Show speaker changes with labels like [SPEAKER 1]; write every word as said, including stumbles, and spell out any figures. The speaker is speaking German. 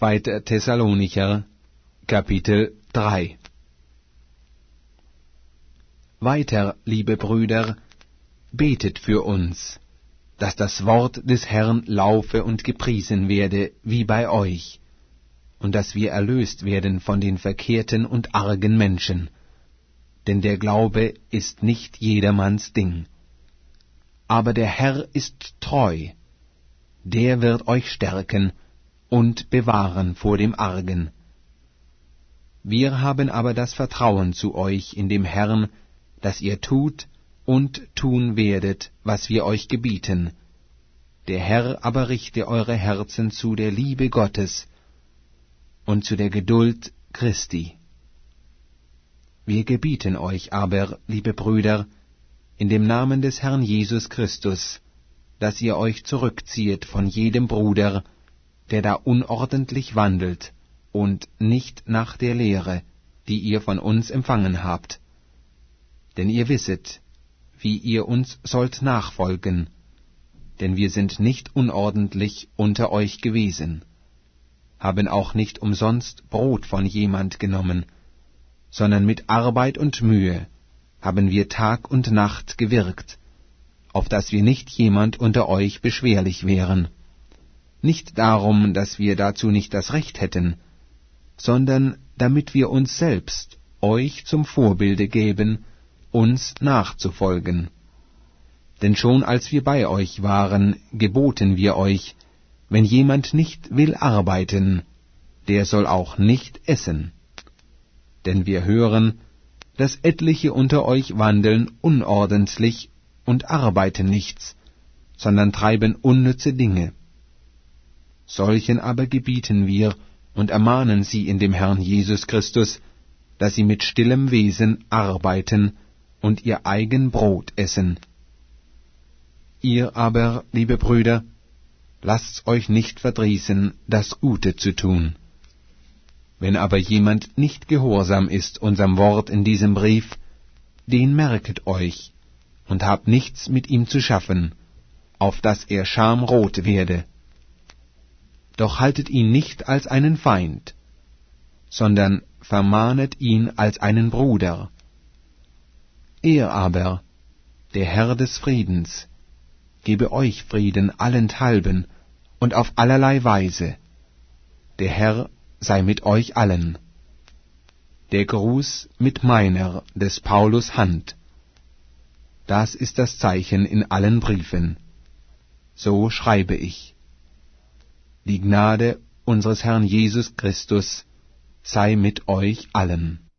[SPEAKER 1] zweiter Thessalonicher, Kapitel drei. Weiter, liebe Brüder, betet für uns, dass das Wort des Herrn laufe und gepriesen werde, wie bei euch, und dass wir erlöst werden von den verkehrten und argen Menschen. Denn der Glaube ist nicht jedermanns Ding. Aber der Herr ist treu, der wird euch stärken und bewahren vor dem Argen. Wir haben aber das Vertrauen zu euch in dem Herrn, dass ihr tut und tun werdet, was wir euch gebieten. Der Herr aber richte eure Herzen zu der Liebe Gottes und zu der Geduld Christi. Wir gebieten euch aber, liebe Brüder, in dem Namen des Herrn Jesus Christus, dass ihr euch zurückziehet von jedem Bruder, der da unordentlich wandelt und nicht nach der Lehre, die ihr von uns empfangen habt. Denn ihr wisset, wie ihr uns sollt nachfolgen, denn wir sind nicht unordentlich unter euch gewesen, haben auch nicht umsonst Brot von jemand genommen, sondern mit Arbeit und Mühe haben wir Tag und Nacht gewirkt, auf dass wir nicht jemand unter euch beschwerlich wären. Nicht darum, dass wir dazu nicht das Recht hätten, sondern damit wir uns selbst euch zum Vorbilde geben, uns nachzufolgen. Denn schon als wir bei euch waren, geboten wir euch, wenn jemand nicht will arbeiten, der soll auch nicht essen. Denn wir hören, dass etliche unter euch wandeln unordentlich und arbeiten nichts, sondern treiben unnütze Dinge. Solchen aber gebieten wir und ermahnen sie in dem Herrn Jesus Christus, dass sie mit stillem Wesen arbeiten und ihr eigen Brot essen. Ihr aber, liebe Brüder, lasst's euch nicht verdrießen, das Gute zu tun. Wenn aber jemand nicht gehorsam ist unserem Wort in diesem Brief, den merket euch und habt nichts mit ihm zu schaffen, auf dass er schamrot werde. Doch haltet ihn nicht als einen Feind, sondern vermahnet ihn als einen Bruder. Er aber, der Herr des Friedens, gebe euch Frieden allenthalben und auf allerlei Weise. Der Herr sei mit euch allen. Der Gruß mit meiner, des Paulus Hand. Das ist das Zeichen in allen Briefen. So schreibe ich. Die Gnade unseres Herrn Jesus Christus sei mit euch allen.